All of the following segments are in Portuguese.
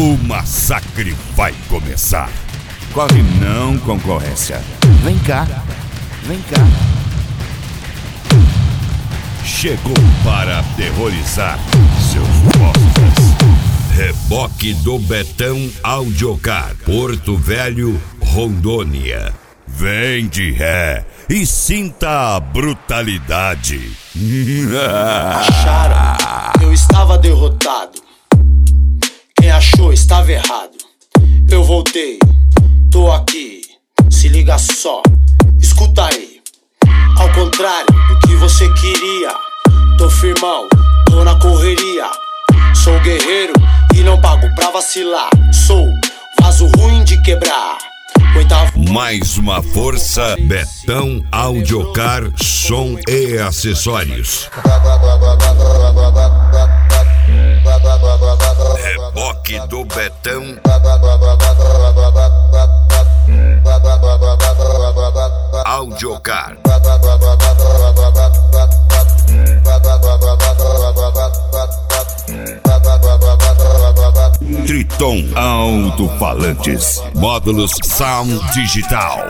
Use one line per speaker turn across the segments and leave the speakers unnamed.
O massacre vai começar.
Corre não, concorrência. Vem cá, vem cá.
Chegou para aterrorizar seus postos. Reboque do Betão Audiocar, Porto Velho, Rondônia. Vem de ré e sinta a brutalidade.
Acharam que eu estava derrotado. Quem achou estava errado. Eu voltei, tô aqui. Se liga só, escuta aí. Ao contrário do que você queria, tô firmão, tô na correria. Sou guerreiro e não pago pra vacilar. Sou vaso ruim de quebrar.
Mais uma força, Betão Audiocar, som e acessórios. Reboque do Betão Audiocar. Triton Alto-Falantes, módulos Sound Digital.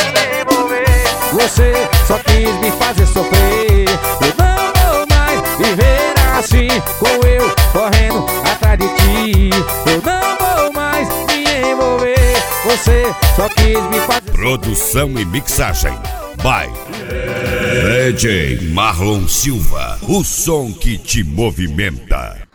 Você só quis me fazer sofrer. Eu não vou mais viver assim, com eu correndo atrás de ti. Eu não vou mais me envolver. Você só quis me fazer
Produção e mixagem by DJ Marlon Silva, o som que te movimenta.